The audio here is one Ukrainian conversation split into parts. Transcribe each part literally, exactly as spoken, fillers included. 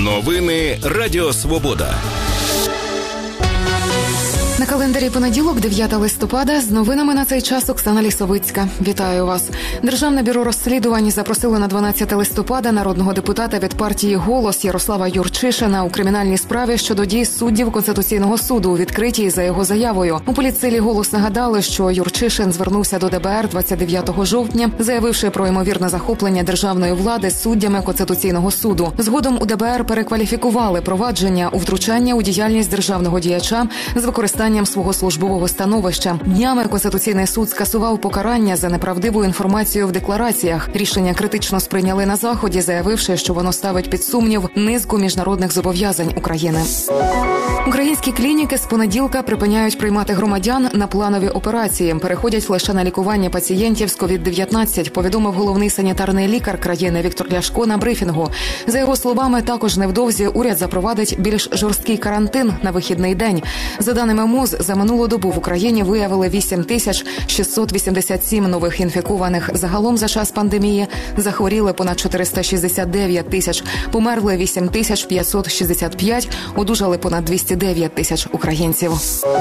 Новини Радіо Свобода. На календарі понеділок, дев'яте листопада, з новинами на цей час Оксана Лісовицька. Вітаю вас. Державне бюро розслідувань запросило на дванадцяте листопада народного депутата від партії «Голос» Ярослава Юрчишина у кримінальній справі щодо дій суддів Конституційного суду, відкритій за його заявою. У політсилі «Голос» нагадали, що Юрчишин звернувся до ДБР двадцять дев'ятого жовтня, заявивши про ймовірне захоплення державної влади суддями Конституційного суду. Згодом у ДБР перекваліфікували провадження у втручання у діяльність державного діяча з використанням свого службового становища. Днями Конституційний суд скасував покарання за неправдиву інформацію в деклараціях. Рішення критично сприйняли на Заході, заявивши, що воно ставить під сумнів низку міжнародних зобов'язань України. Українські клініки з понеділка припиняють приймати громадян на планові операції. Переходять лише на лікування пацієнтів з ковід дев'ятнадцять, повідомив головний санітарний лікар країни Віктор Ляшко на брифінгу. За його словами, також невдовзі уряд запровадить більш жорсткий карантин на вихідний день. За даними МОЗ, за минулу добу в Україні виявили вісім тисяч шістсот вісімдесят сім нових інфікованих. Загалом за час пандемії захворіли понад чотириста шістдесят дев'ять тисяч, померли вісім тисяч п'ятсот шістдесят п'ять, одужали понад двісті дев'ять тисяч українців.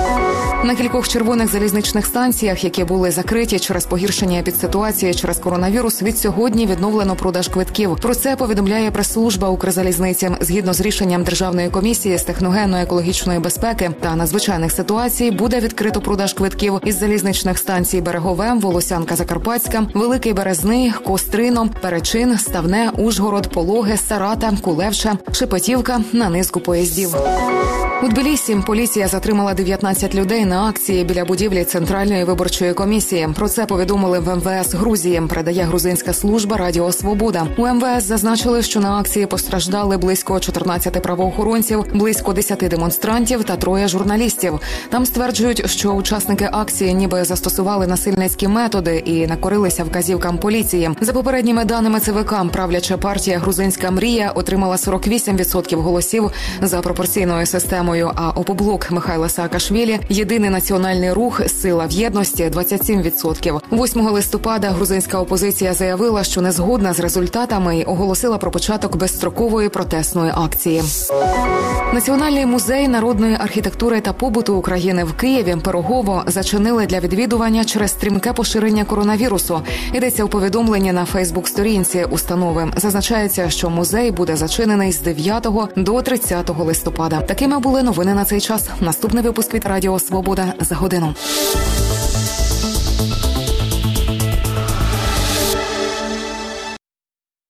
На кількох червоних залізничних станціях, які були закриті через погіршення епідситуації через коронавірус, від сьогодні відновлено продаж квитків. Про це повідомляє прес-служба Укрзалізниці. Згідно з рішенням Державної комісії з техногенно-екологічної безпеки та надзвичайних ситуацій, буде відкрито продаж квитків із залізничних станцій Берегове, Волосянка-Закарпатська, Великий Березний, Кострино, Перечин, Ставне, Ужгород, Пологи, Сарата, Кулевча, Шепетівка на низку поїздів. У Тбілісі поліція затримала дев'ятнадцять людей на акції біля будівлі Центральної виборчої комісії. Про це повідомили в ем ве ес Грузії, передає грузинська служба Радіо Свобода. У ем ве ес зазначили, що на акції постраждали близько чотирнадцять правоохоронців, близько десять демонстрантів та троє журналістів. Там стверджують, що учасники акції ніби застосували насильницькі методи і накорилися вказівкам поліції. За попередніми даними це ве ка, правляча партія «Грузинська мрія» отримала сорок вісім відсотків голосів за пропорційною системою, а «Опоблок» Михайла Саакашвілі, Єдиний національний рух «Сила в єдності» – двадцять сім відсотків. восьмого листопада грузинська опозиція заявила, що не згодна з результатами і оголосила про початок безстрокової протестної акції. Національний музей народної архітектури та побуту України в Києві Пирогово зачинили для відвідування через стрімке поширення коронавірусу. Йдеться у повідомленні на фейсбук-сторінці установи. Зазначається, що музей буде зачинений з дев'ятого до тридцятого листопада. Такими були новини на цей час. Наступний випуск від Радіо Свобода за годину.